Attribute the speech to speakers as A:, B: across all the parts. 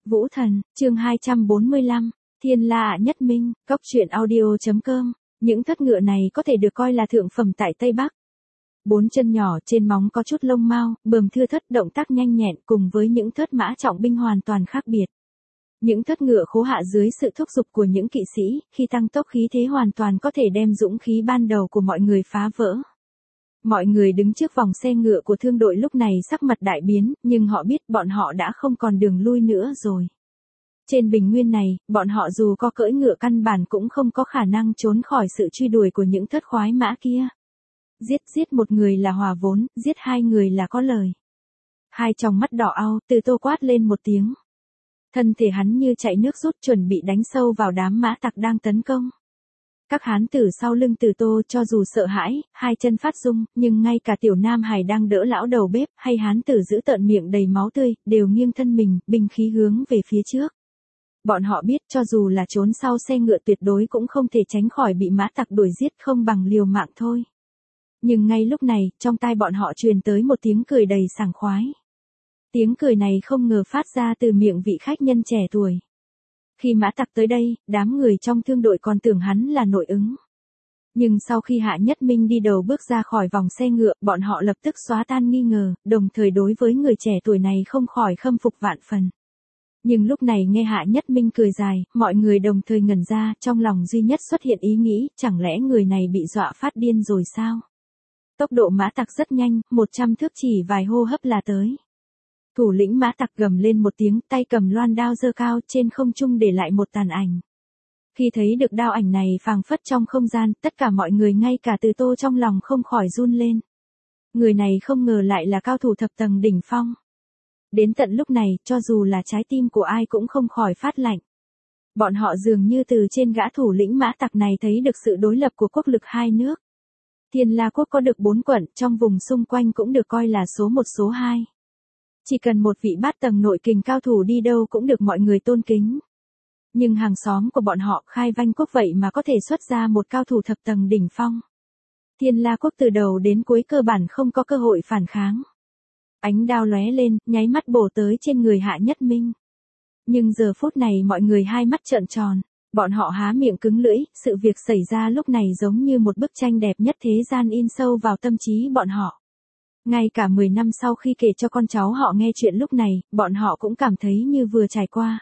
A: Vũ Thần, chương 245, Thiên La Nhất Minh, Cốc truyện audio.com. Những thất ngựa này có thể được coi là thượng phẩm tại Tây Bắc. Bốn chân nhỏ, trên móng có chút lông mao, bờm thưa thớt, động tác nhanh nhẹn, cùng với những thớt mã trọng binh hoàn toàn khác biệt. Những thất ngựa khố hạ dưới sự thúc giục của những kỵ sĩ, khi tăng tốc khí thế hoàn toàn có thể đem dũng khí ban đầu của mọi người phá vỡ. Mọi người đứng trước vòng xe ngựa của thương đội lúc này sắc mặt đại biến, nhưng họ biết bọn họ đã không còn đường lui nữa rồi. Trên bình nguyên này, bọn họ dù có cưỡi ngựa căn bản cũng không có khả năng trốn khỏi sự truy đuổi của những thất khoái mã kia. Giết một người là hòa vốn, giết hai người là có lời. Hai tròng mắt đỏ au, Từ Tô quát lên một tiếng. Thân thể hắn như chạy nước rút chuẩn bị đánh sâu vào đám mã tặc đang tấn công. Các hán tử sau lưng Từ Tô cho dù sợ hãi, hai chân phát rung, nhưng ngay cả tiểu nam hài đang đỡ lão đầu bếp hay hán tử giữ tợn miệng đầy máu tươi, đều nghiêng thân mình, binh khí hướng về phía trước. Bọn họ biết cho dù là trốn sau xe ngựa tuyệt đối cũng không thể tránh khỏi bị mã tặc đuổi giết, không bằng liều mạng thôi. Nhưng ngay lúc này, trong tai bọn họ truyền tới một tiếng cười đầy sảng khoái. Tiếng cười này không ngờ phát ra từ miệng vị khách nhân trẻ tuổi. Khi mã tặc tới đây, đám người trong thương đội còn tưởng hắn là nội ứng. Nhưng sau khi Hạ Nhất Minh đi đầu bước ra khỏi vòng xe ngựa, bọn họ lập tức xóa tan nghi ngờ, đồng thời đối với người trẻ tuổi này không khỏi khâm phục vạn phần. Nhưng lúc này nghe Hạ Nhất Minh cười dài, mọi người đồng thời ngẩn ra, trong lòng duy nhất xuất hiện ý nghĩ, chẳng lẽ người này bị dọa phát điên rồi sao? Tốc độ mã tặc rất nhanh, 100 thước chỉ vài hô hấp là tới. Thủ lĩnh mã tặc gầm lên một tiếng, tay cầm loan đao giơ cao trên không trung để lại một tàn ảnh. Khi thấy được đao ảnh này phảng phất trong không gian, tất cả mọi người ngay cả Từ Tô trong lòng không khỏi run lên. Người này không ngờ lại là cao thủ thập tầng đỉnh phong. Đến tận lúc này, cho dù là trái tim của ai cũng không khỏi phát lạnh. Bọn họ dường như từ trên gã thủ lĩnh mã tặc này thấy được sự đối lập của quốc lực hai nước. Thiên La quốc có được 4 quận, trong vùng xung quanh cũng được coi là số 1 số 2. Chỉ cần một vị bát tầng nội kình cao thủ đi đâu cũng được mọi người tôn kính. Nhưng hàng xóm của bọn họ Khai Vanh quốc vậy mà có thể xuất ra một cao thủ thập tầng đỉnh phong. Thiên La quốc từ đầu đến cuối cơ bản không có cơ hội phản kháng. Ánh đao lóe lên, nháy mắt bổ tới trên người Hạ Nhất Minh. Nhưng giờ phút này mọi người hai mắt trợn tròn, bọn họ há miệng cứng lưỡi, sự việc xảy ra lúc này giống như một bức tranh đẹp nhất thế gian in sâu vào tâm trí bọn họ. Ngay cả 10 năm sau khi kể cho con cháu họ nghe chuyện lúc này, bọn họ cũng cảm thấy như vừa trải qua.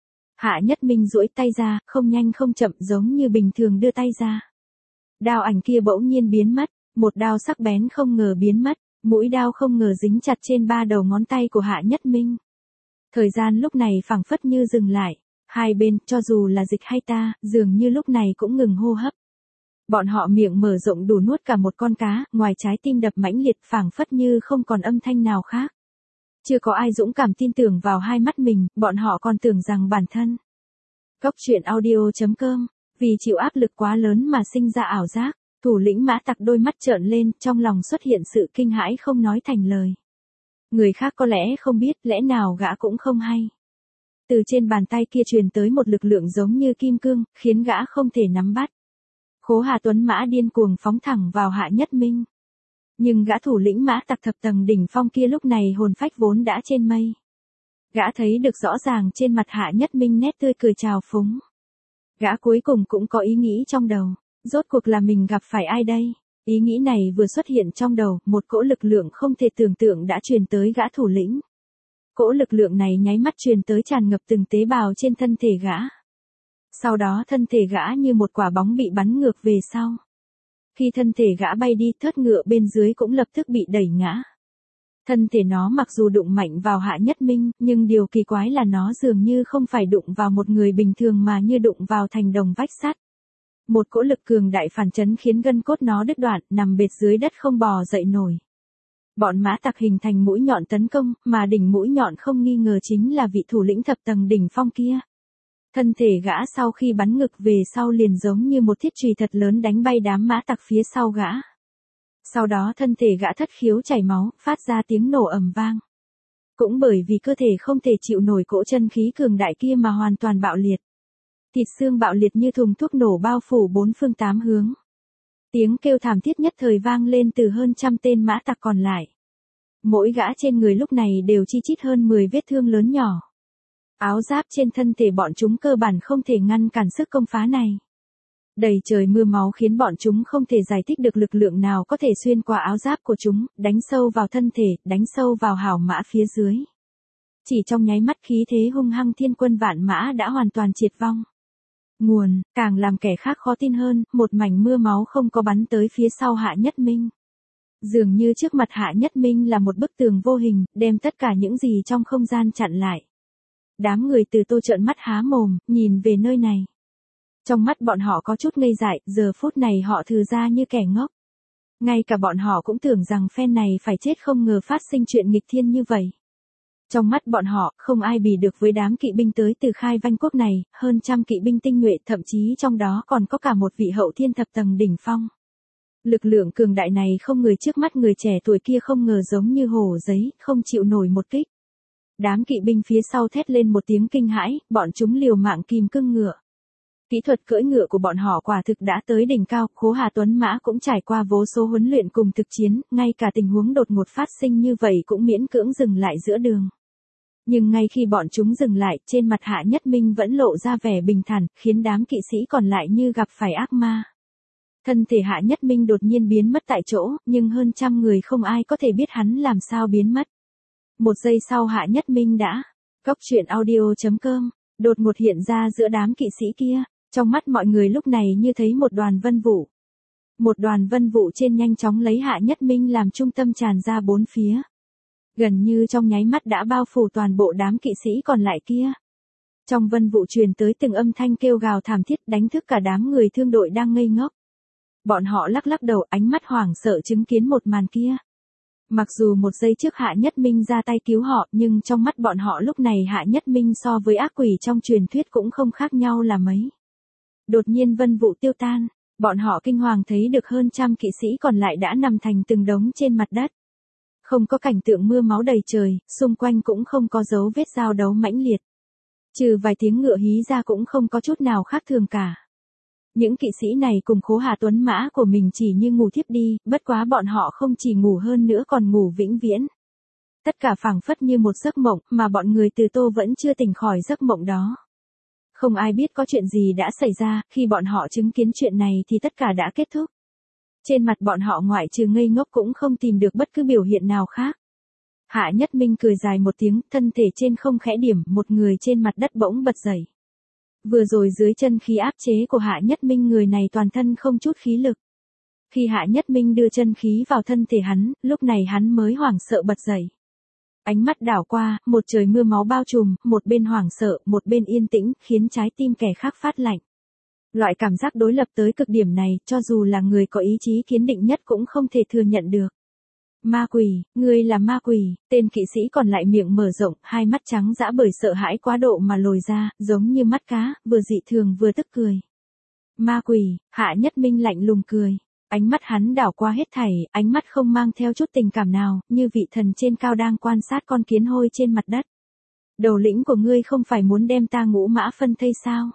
A: Hạ Nhất Minh duỗi tay ra, không nhanh không chậm giống như bình thường đưa tay ra. Đao ảnh kia bỗng nhiên biến mất, một đao sắc bén không ngờ biến mất, mũi đao không ngờ dính chặt trên 3 đầu ngón tay của Hạ Nhất Minh. Thời gian lúc này phảng phất như dừng lại, hai bên, cho dù là Dịch hay ta, dường như lúc này cũng ngừng hô hấp. Bọn họ miệng mở rộng đủ nuốt cả một con cá, ngoài trái tim đập mãnh liệt phảng phất như không còn âm thanh nào khác. Chưa có ai dũng cảm tin tưởng vào hai mắt mình, bọn họ còn tưởng rằng bản thân. Cốc truyện audio.com, vì chịu áp lực quá lớn mà sinh ra ảo giác, thủ lĩnh mã tặc đôi mắt trợn lên, trong lòng xuất hiện sự kinh hãi không nói thành lời. Người khác có lẽ không biết, lẽ nào gã cũng không hay. Từ trên bàn tay kia truyền tới một lực lượng giống như kim cương, khiến gã không thể nắm bắt. Khố Hà Tuấn mã điên cuồng phóng thẳng vào Hạ Nhất Minh. Nhưng gã thủ lĩnh mã tặc thập tầng đỉnh phong kia lúc này hồn phách vốn đã trên mây. Gã thấy được rõ ràng trên mặt Hạ Nhất Minh nét tươi cười trào phúng. Gã cuối cùng cũng có ý nghĩ trong đầu, rốt cuộc là mình gặp phải ai đây? Ý nghĩ này vừa xuất hiện trong đầu, một cỗ lực lượng không thể tưởng tượng đã truyền tới gã thủ lĩnh. Cỗ lực lượng này nháy mắt truyền tới tràn ngập từng tế bào trên thân thể gã. Sau đó thân thể gã như một quả bóng bị bắn ngược về sau. Khi thân thể gã bay đi, thớt ngựa bên dưới cũng lập tức bị đẩy ngã. Thân thể nó mặc dù đụng mạnh vào Hạ Nhất Minh, nhưng điều kỳ quái là nó dường như không phải đụng vào một người bình thường mà như đụng vào thành đồng vách sắt. Một cỗ lực cường đại phản chấn khiến gân cốt nó đứt đoạn, nằm bệt dưới đất không bò dậy nổi. Bọn mã tặc hình thành mũi nhọn tấn công, mà đỉnh mũi nhọn không nghi ngờ chính là vị thủ lĩnh thập tầng đỉnh phong kia. Thân thể gã sau khi bắn ngực về sau liền giống như một thiết chùy thật lớn đánh bay đám mã tặc phía sau gã. Sau đó thân thể gã thất khiếu chảy máu, phát ra tiếng nổ ầm vang. Cũng bởi vì cơ thể không thể chịu nổi cỗ chân khí cường đại kia mà hoàn toàn bạo liệt. Thịt xương bạo liệt như thùng thuốc nổ bao phủ bốn phương tám hướng. Tiếng kêu thảm thiết nhất thời vang lên từ hơn trăm tên mã tặc còn lại. Mỗi gã trên người lúc này đều chi chít hơn 10 vết thương lớn nhỏ. Áo giáp trên thân thể bọn chúng cơ bản không thể ngăn cản sức công phá này. Đầy trời mưa máu khiến bọn chúng không thể giải thích được lực lượng nào có thể xuyên qua áo giáp của chúng, đánh sâu vào thân thể, đánh sâu vào hào mã phía dưới. Chỉ trong nháy mắt khí thế hung hăng thiên quân vạn mã đã hoàn toàn triệt vong. Nguồn, càng làm kẻ khác khó tin hơn, một mảnh mưa máu không có bắn tới phía sau Hạ Nhất Minh. Dường như trước mặt Hạ Nhất Minh là một bức tường vô hình, đem tất cả những gì trong không gian chặn lại. Đám người Từ Tô trợn mắt há mồm, nhìn về nơi này. Trong mắt bọn họ có chút ngây dại, giờ phút này họ thừ ra như kẻ ngốc. Ngay cả bọn họ cũng tưởng rằng phen này phải chết, không ngờ phát sinh chuyện nghịch thiên như vậy. Trong mắt bọn họ, không ai bì được với đám kỵ binh tới từ Khai Vanh Quốc này, hơn trăm kỵ binh tinh nhuệ, thậm chí trong đó còn có cả một vị hậu thiên thập tầng đỉnh phong. Lực lượng cường đại này không người trước mắt người trẻ tuổi kia không ngờ giống như hổ giấy, không chịu nổi một kích. Đám kỵ binh phía sau thét lên một tiếng kinh hãi, bọn chúng liều mạng kìm cương ngựa. Kỹ thuật cưỡi ngựa của bọn họ quả thực đã tới đỉnh cao, Khố Hà Tuấn Mã cũng trải qua vô số huấn luyện cùng thực chiến, ngay cả tình huống đột ngột phát sinh như vậy cũng miễn cưỡng dừng lại giữa đường. Nhưng ngay khi bọn chúng dừng lại, trên mặt Hạ Nhất Minh vẫn lộ ra vẻ bình thản, khiến đám kỵ sĩ còn lại như gặp phải ác ma. Thân thể Hạ Nhất Minh đột nhiên biến mất tại chỗ, nhưng hơn trăm người không ai có thể biết hắn làm sao biến mất. Một giây sau Hạ Nhất Minh đã, Cốc truyện audio.com, đột ngột hiện ra giữa đám kỵ sĩ kia, trong mắt mọi người lúc này như thấy một đoàn vân vụ. Một đoàn vân vụ trên nhanh chóng lấy Hạ Nhất Minh làm trung tâm tràn ra bốn phía. Gần như trong nháy mắt đã bao phủ toàn bộ đám kỵ sĩ còn lại kia. Trong vân vụ truyền tới từng âm thanh kêu gào thảm thiết đánh thức cả đám người thương đội đang ngây ngốc. Bọn họ lắc lắc đầu, ánh mắt hoảng sợ chứng kiến một màn kia. Mặc dù một giây trước Hạ Nhất Minh ra tay cứu họ, nhưng trong mắt bọn họ lúc này Hạ Nhất Minh so với ác quỷ trong truyền thuyết cũng không khác nhau là mấy. Đột nhiên vân vụ tiêu tan, bọn họ kinh hoàng thấy được hơn trăm kỵ sĩ còn lại đã nằm thành từng đống trên mặt đất. Không có cảnh tượng mưa máu đầy trời, xung quanh cũng không có dấu vết giao đấu mãnh liệt. Trừ vài tiếng ngựa hí ra cũng không có chút nào khác thường cả. Những kỵ sĩ này cùng Khố Hà Tuấn Mã của mình chỉ như ngủ thiếp đi, bất quá bọn họ không chỉ ngủ hơn nữa còn ngủ vĩnh viễn. Tất cả phảng phất như một giấc mộng, mà bọn người Từ Tô vẫn chưa tỉnh khỏi giấc mộng đó. Không ai biết có chuyện gì đã xảy ra, khi bọn họ chứng kiến chuyện này thì tất cả đã kết thúc. Trên mặt bọn họ ngoại trừ ngây ngốc cũng không tìm được bất cứ biểu hiện nào khác. Hạ Nhất Minh cười dài một tiếng, thân thể trên không khẽ điểm, một người trên mặt đất bỗng bật dậy. Vừa rồi dưới chân khí áp chế của Hạ Nhất Minh, người này toàn thân không chút khí lực. Khi Hạ Nhất Minh đưa chân khí vào thân thể hắn, lúc này hắn mới hoảng sợ bật dậy. Ánh mắt đảo qua, một trời mưa máu bao trùm, một bên hoảng sợ, một bên yên tĩnh, khiến trái tim kẻ khác phát lạnh. Loại cảm giác đối lập tới cực điểm này, cho dù là người có ý chí kiên định nhất cũng không thể thừa nhận được. Ma quỷ, ngươi là ma quỷ, tên kỵ sĩ còn lại miệng mở rộng, hai mắt trắng dã bởi sợ hãi quá độ mà lồi ra, giống như mắt cá, vừa dị thường vừa tức cười. Ma quỷ, Hạ Nhất Minh lạnh lùng cười. Ánh mắt hắn đảo qua hết thảy, ánh mắt không mang theo chút tình cảm nào, như vị thần trên cao đang quan sát con kiến hôi trên mặt đất. Đầu lĩnh của ngươi không phải muốn đem ta ngũ mã phân thây sao?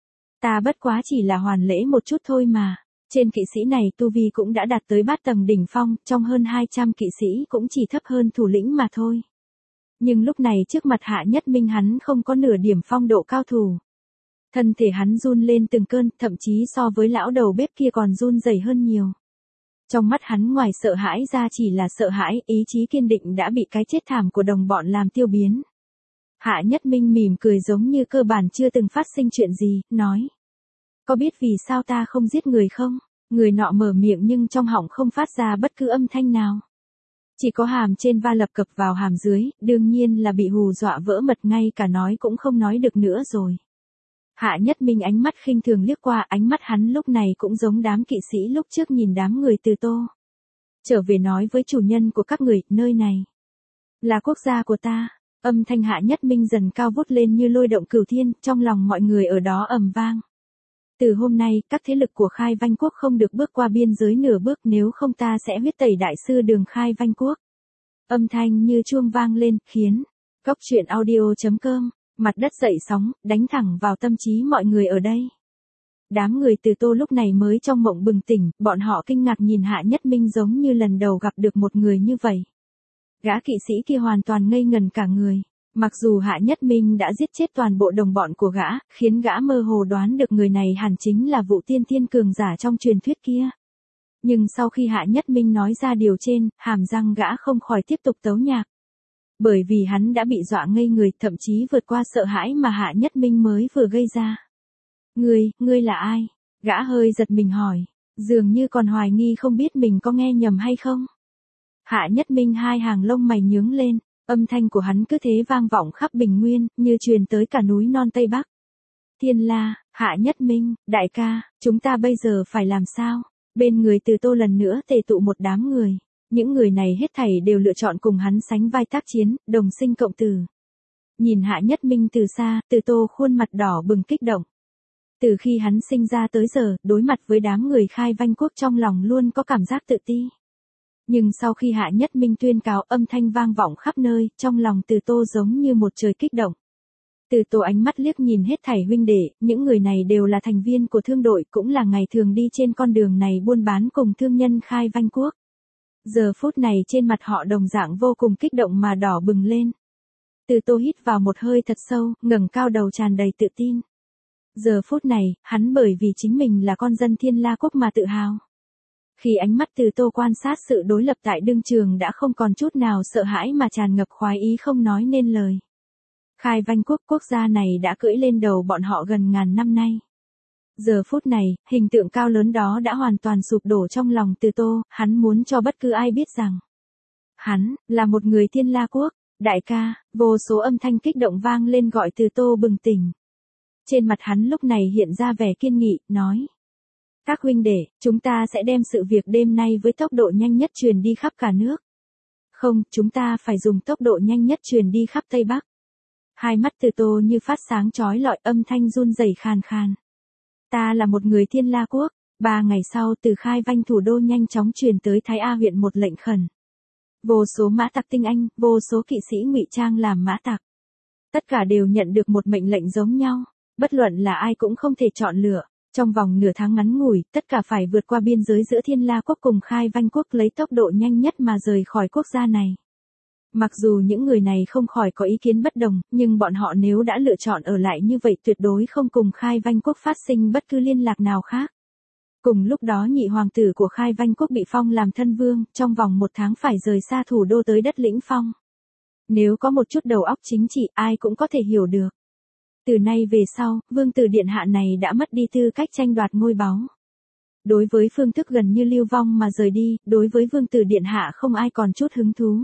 A: Ta bất quá chỉ là hoàn lễ một chút thôi mà. Trên kỵ sĩ này tu vi cũng đã đạt tới bát tầng đỉnh phong, trong hơn 200 kỵ sĩ cũng chỉ thấp hơn thủ lĩnh mà thôi. Nhưng lúc này trước mặt Hạ Nhất Minh hắn không có nửa điểm phong độ cao thủ. Thân thể hắn run lên từng cơn, thậm chí so với lão đầu bếp kia còn run rẩy hơn nhiều. Trong mắt hắn ngoài sợ hãi ra chỉ là sợ hãi, ý chí kiên định đã bị cái chết thảm của đồng bọn làm tiêu biến. Hạ Nhất Minh mỉm cười giống như cơ bản chưa từng phát sinh chuyện gì, nói. Có biết vì sao ta không giết người không? Người nọ mở miệng nhưng trong họng không phát ra bất cứ âm thanh nào. Chỉ có hàm trên va lập cập vào hàm dưới, đương nhiên là bị hù dọa vỡ mật, ngay cả nói cũng không nói được nữa rồi. Hạ Nhất Minh ánh mắt khinh thường liếc qua, ánh mắt hắn lúc này cũng giống đám kỵ sĩ lúc trước nhìn đám người Từ Tô. Trở về nói với chủ nhân của các người, nơi này là quốc gia của ta. Âm thanh Hạ Nhất Minh dần cao vút lên như lôi động cửu thiên, trong lòng mọi người ở đó ầm vang. Từ hôm nay, các thế lực của Khai Vanh Quốc không được bước qua biên giới nửa bước, nếu không ta sẽ huyết tẩy đại sư Đường Khai Vanh Quốc. Âm thanh như chuông vang lên, khiến Cốc truyện audio.com, mặt đất dậy sóng, đánh thẳng vào tâm trí mọi người ở đây. Đám người Từ Tô lúc này mới trong mộng bừng tỉnh, bọn họ kinh ngạc nhìn Hạ Nhất Minh giống như lần đầu gặp được một người như vậy. Gã kỵ sĩ kia hoàn toàn ngây ngần cả người. Mặc dù Hạ Nhất Minh đã giết chết toàn bộ đồng bọn của gã, khiến gã mơ hồ đoán được người này hẳn chính là Vũ Tiên Tiên cường giả trong truyền thuyết kia. Nhưng sau khi Hạ Nhất Minh nói ra điều trên, hàm răng gã không khỏi tiếp tục tấu nhạc. Bởi vì hắn đã bị dọa ngây người, thậm chí vượt qua sợ hãi mà Hạ Nhất Minh mới vừa gây ra. Ngươi là ai? Gã hơi giật mình hỏi, dường như còn hoài nghi không biết mình có nghe nhầm hay không. Hạ Nhất Minh hai hàng lông mày nhướng lên, âm thanh của hắn cứ thế vang vọng khắp Bình Nguyên, như truyền tới cả núi non Tây Bắc. Thiên La, Hạ Nhất Minh, đại ca, chúng ta bây giờ phải làm sao? Bên người Từ Tô lần nữa tề tụ một đám người. Những người này hết thảy đều lựa chọn cùng hắn sánh vai tác chiến, đồng sinh cộng tử. Nhìn Hạ Nhất Minh từ xa, Từ Tô khuôn mặt đỏ bừng kích động. Từ khi hắn sinh ra tới giờ, đối mặt với đám người Khai Vanh Quốc trong lòng luôn có cảm giác tự ti. Nhưng sau khi Hạ Nhất Minh tuyên cáo, âm thanh vang vọng khắp nơi, trong lòng Từ Tô giống như một trời kích động. Từ Tô ánh mắt liếc nhìn hết thảy huynh đệ, những người này đều là thành viên của thương đội, cũng là ngày thường đi trên con đường này buôn bán cùng thương nhân Khai Vanh Quốc. Giờ phút này trên mặt họ đồng dạng vô cùng kích động mà đỏ bừng lên. Từ Tô hít vào một hơi thật sâu, ngẩng cao đầu tràn đầy tự tin. Giờ phút này, hắn bởi vì chính mình là con dân Thiên La Quốc mà tự hào. Khi ánh mắt Từ Tô quan sát sự đối lập tại đương trường đã không còn chút nào sợ hãi mà tràn ngập khoái ý không nói nên lời. Khai Vanh Quốc, quốc gia này đã cưỡi lên đầu bọn họ gần ngàn năm nay. Giờ phút này, hình tượng cao lớn đó đã hoàn toàn sụp đổ trong lòng Từ Tô, hắn muốn cho bất cứ ai biết rằng hắn là một người Thiên La Quốc. Đại ca, vô số âm thanh kích động vang lên gọi Từ Tô bừng tỉnh. Trên mặt hắn lúc này hiện ra vẻ kiên nghị, nói: các huynh đệ, chúng ta sẽ đem sự việc đêm nay với tốc độ nhanh nhất truyền đi khắp cả nước. Không, chúng ta phải dùng tốc độ nhanh nhất truyền đi khắp Tây Bắc. Hai mắt Từ Tô như phát sáng chói lọi, âm thanh run rẩy khàn khàn. Ta là một người Thiên La Quốc. 3 ngày sau, từ Khai Vanh thủ đô nhanh chóng truyền tới Thái A huyện một lệnh khẩn. Vô số mã tặc tinh anh, vô số kỵ sĩ ngụy trang làm mã tặc. Tất cả đều nhận được một mệnh lệnh giống nhau, bất luận là ai cũng không thể chọn lựa. Trong vòng nửa tháng ngắn ngủi, tất cả phải vượt qua biên giới giữa Thiên La Quốc cùng Khai Vanh Quốc lấy tốc độ nhanh nhất mà rời khỏi quốc gia này. Mặc dù những người này không khỏi có ý kiến bất đồng, nhưng bọn họ nếu đã lựa chọn ở lại như vậy tuyệt đối không cùng Khai Vanh Quốc phát sinh bất cứ liên lạc nào khác. Cùng lúc đó nhị hoàng tử của Khai Vanh Quốc bị phong làm thân vương, trong vòng 1 tháng phải rời xa thủ đô tới đất Lĩnh Phong. Nếu có một chút đầu óc chính trị ai cũng có thể hiểu được. Từ nay về sau, vương tử điện hạ này đã mất đi tư cách tranh đoạt ngôi báu. Đối với phương thức gần như lưu vong mà rời đi, đối với vương tử điện hạ không ai còn chút hứng thú.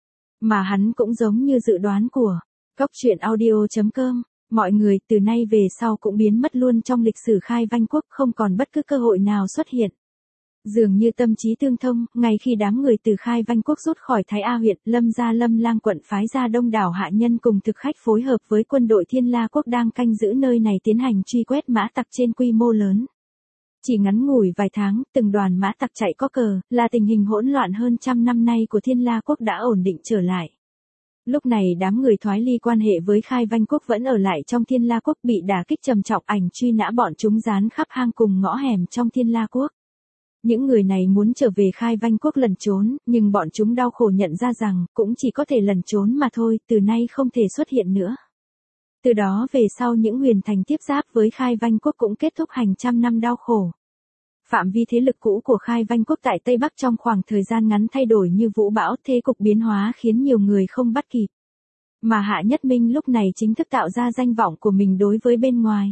A: Mà hắn cũng giống như dự đoán của Cốc Truyện Audio.com, mọi người từ nay về sau cũng biến mất luôn trong lịch sử Khai Vanh Quốc, không còn bất cứ cơ hội nào xuất hiện. Dường như tâm trí tương thông, ngay khi đám người từ Khai Vanh Quốc rút khỏi Thái A huyện, Lâm gia Lâm Lang quận phái ra đông đảo hạ nhân cùng thực khách phối hợp với quân đội Thiên La Quốc đang canh giữ nơi này tiến hành truy quét mã tặc trên quy mô lớn. Chỉ ngắn ngủi vài tháng, từng đoàn mã tặc chạy có cờ, là tình hình hỗn loạn hơn 100 năm nay của Thiên La Quốc đã ổn định trở lại. Lúc này đám người thoái ly quan hệ với Khai Vanh Quốc vẫn ở lại trong Thiên La Quốc, bị đả kích trầm trọng, ảnh truy nã bọn chúng dán khắp hang cùng ngõ hẻm trong Thiên La Quốc. Những người này muốn trở về Khai Vanh Quốc lẩn trốn, nhưng bọn chúng đau khổ nhận ra rằng, cũng chỉ có thể lẩn trốn mà thôi, từ nay không thể xuất hiện nữa. Từ đó về sau những huyền thành tiếp giáp với Khai Vanh Quốc cũng kết thúc hàng trăm năm đau khổ. Phạm vi thế lực cũ của Khai Vanh Quốc tại Tây Bắc trong khoảng thời gian ngắn thay đổi như vũ bão, thế cục biến hóa khiến nhiều người không bắt kịp. Mà Hạ Nhất Minh lúc này chính thức tạo ra danh vọng của mình đối với bên ngoài.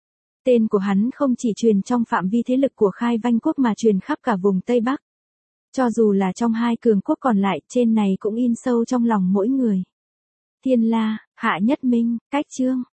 A: Tên của hắn không chỉ truyền trong phạm vi thế lực của Khai Vanh Quốc mà truyền khắp cả vùng Tây Bắc. Cho dù là trong 2 cường quốc còn lại, trên này cũng in sâu trong lòng mỗi người. Thiên La, Hạ Nhất Minh, cách chương.